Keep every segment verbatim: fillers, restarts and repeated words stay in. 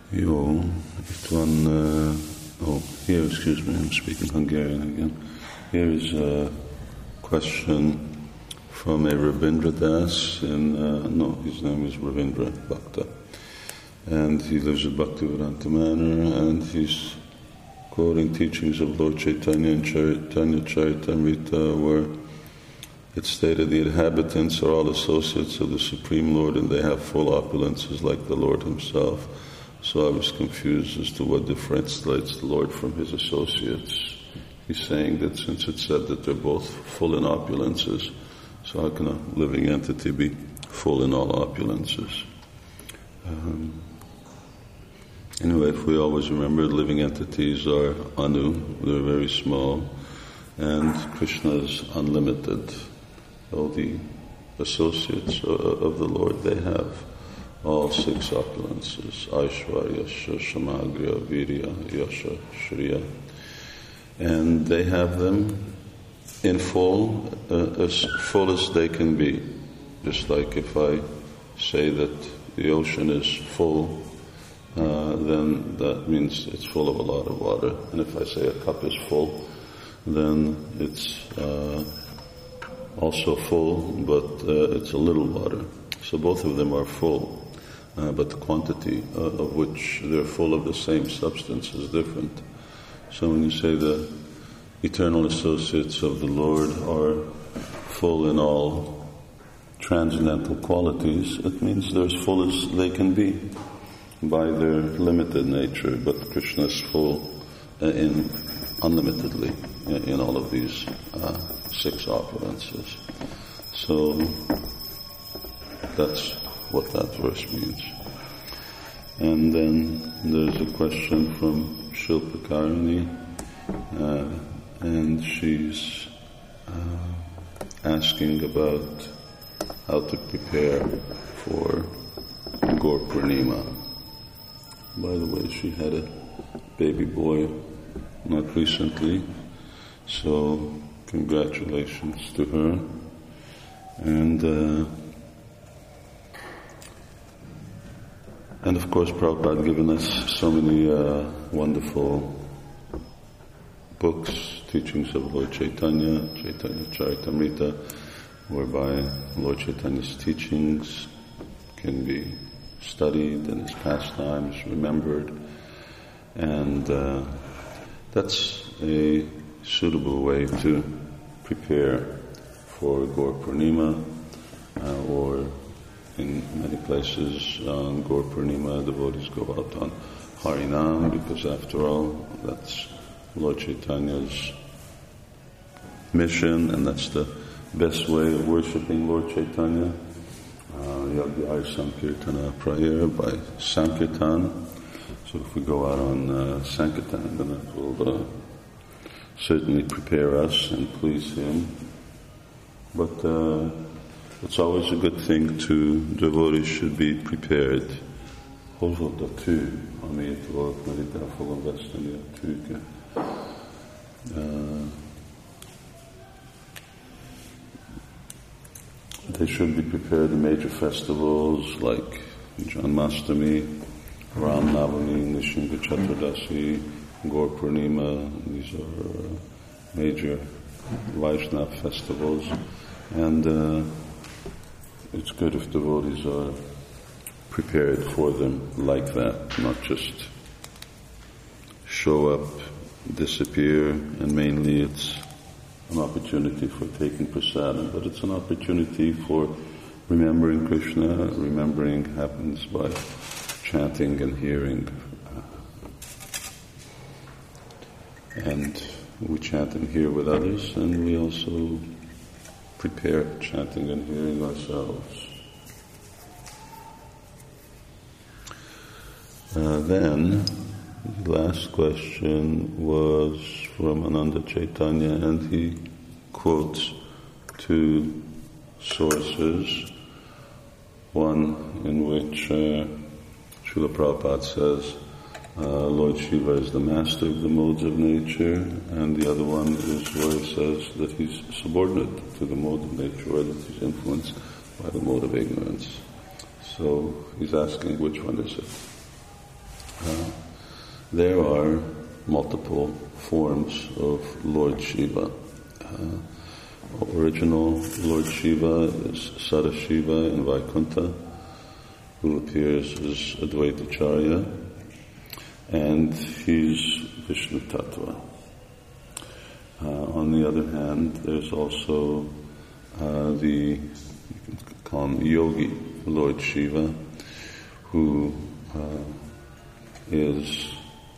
Jó, itt van, uh, oh, here, excuse me, I'm speaking Hungarian again. Here is a question from a Ravindra Das, in, uh, no, his name is Ravindra Bhakta. And he lives at Bhaktivedanta Manor, and he's quoting teachings of Lord Chaitanya and Chaitanya Charitamrita, where it's stated the inhabitants are all associates of the Supreme Lord and they have full opulences like the Lord himself. So I was confused as to what differentiates the Lord from his associates. He's saying that since it's said that they're both full in opulences, so how can a living entity be full in all opulences? Um, anyway, if we always remember, living entities are anu, they're very small, and Krishna is unlimited. All the associates of the Lord, they have all six opulences: Aishwarya, Shamagra, Virya, Yasha, Shriya. And they have them in full, uh, as full as they can be. Just like if I say that the ocean is full, uh, then that means it's full of a lot of water. And if I say a cup is full, then it's uh, also full, but uh, it's a little water. So both of them are full. Uh, but the quantity uh, of which they're full of the same substance is different. So when you say the eternal associates of the Lord are full in all transcendental qualities, it means they're as full as they can be by their limited nature, but Krishna is full uh, in unlimitedly in, in all of these uh, six opulences. So that's what that verse means. And then there's a question from Shilpa Karani, uh, and she's uh, asking about how to prepare for Gaur Purnima. By the way, she had a baby boy not recently, so congratulations to her. And uh, And of course, Prabhupada had given us so many uh, wonderful books, teachings of Lord Chaitanya, Chaitanya Charitamrita, whereby Lord Chaitanya's teachings can be studied and his pastimes remembered. And uh, that's a suitable way to prepare for Gaur Purnima, uh, or in many places on Gaur Purnima, devotees go out on Harinam, because after all, that's Lord Chaitanya's mission, and that's the best way of worshipping Lord Chaitanya. Yagyaya Sankirtana Prayera, by Sankirtan. So if we go out on uh, Sankirtan, then that will uh, certainly prepare us and please him. But uh, it's always a good thing to, devotees should be prepared. Hozod a tű, ami itt volt, mert itt el fogom veszteni a tűket. They should be prepared in major festivals like Janmashtami, Ram Navami, Nishinga Chaturdasi, Gaur Purnima. These are uh, major Vaishnava festivals, and uh, it's good if devotees are prepared for them like that, not just show up, disappear, and mainly it's an opportunity for taking prasadam, but it's an opportunity for remembering Krishna. Remembering happens by chanting and hearing. And we chant and hear with others, and we also prepare chanting and hearing ourselves. Uh, then, the last question was from Ananda Chaitanya, and he quotes two sources. One in which uh, Srila Prabhupada says uh, Lord Shiva is the master of the modes of nature, and the other one is where it says that he's subordinate to the mode of nature, or that he's influenced by the mode of ignorance. So he's asking which one is it. Uh, there are multiple forms of Lord Shiva. Uh, original Lord Shiva is Sadashiva in Vaikuntha, who appears as Advaitacharya, and he's Vishnu Tattva. Uh, on the other hand, there's also uh, the, you can call him Yogi Lord Shiva, who uh, is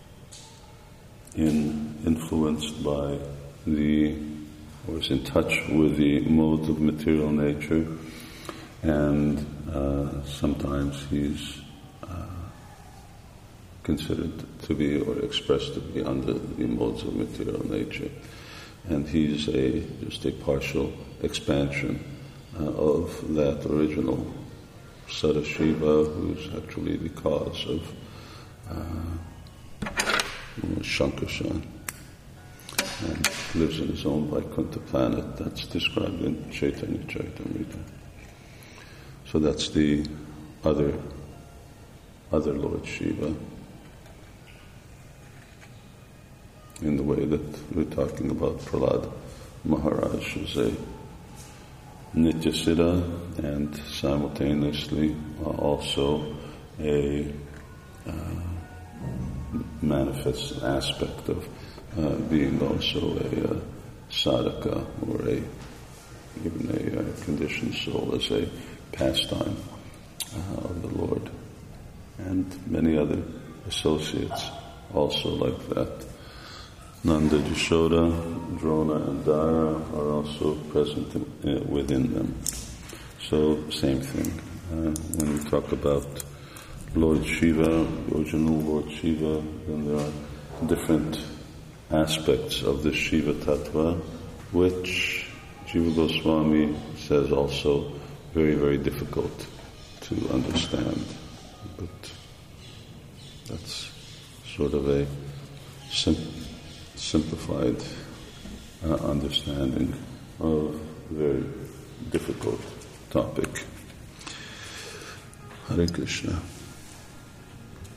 in, influenced by the, or is in touch with the modes of material nature, and uh, sometimes he's uh, considered to be or expressed to be under the modes of material nature. And he's a just a partial expansion uh, of that original Sadashiva, who's actually the cause of uh, you know, Shankarshan, and lives in his own Vaikuntha planet. That's described in Chaitanya Charitamrita. So that's the other other Lord Shiva, in the way that we're talking about Prahlad Maharaj, who's a Nityasiddha and simultaneously uh, also a uh, manifest aspect of uh, being also a uh, sadhaka, or a even a uh, conditioned soul, as a pastime uh, of the Lord, and many other associates also like that. Nanda, Yashoda, Drona, and Dara are also present in, uh, within them. So, same thing. Uh, when we talk about Lord Shiva, the original Lord Shiva, then there are different aspects of the Shiva Tattva, which Jiva Goswami says also very, very difficult to understand. But that's sort of a simple simplified uh, understanding of a very difficult topic. Hare Krishna.